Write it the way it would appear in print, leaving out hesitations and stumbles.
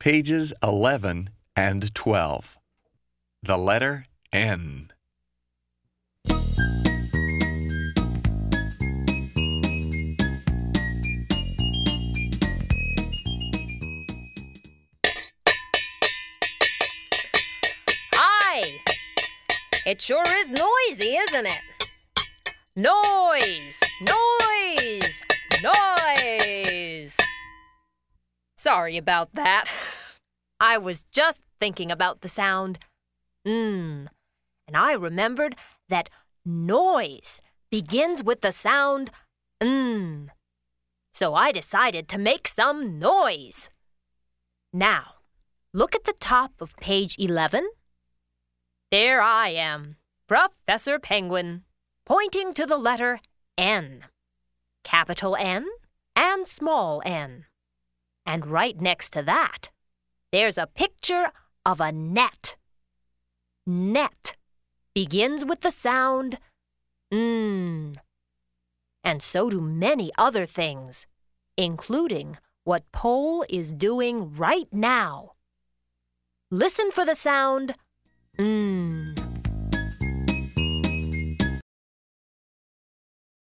Pages 11 and 12. The letter N. Hi! It sure is noisy, isn't it? Noise! Noise! Noise! Sorry about that. I was just thinking about the sound and I remembered that noise begins with the sound So I decided to make some noise. Now, look at the top of page 11. There I am, Professor Penguin, pointing to the letter N. Capital N and small n. And right next to that, there's a picture of a net. Net begins with the sound And so do many other things, including what Pole is doing right now. Listen for the sound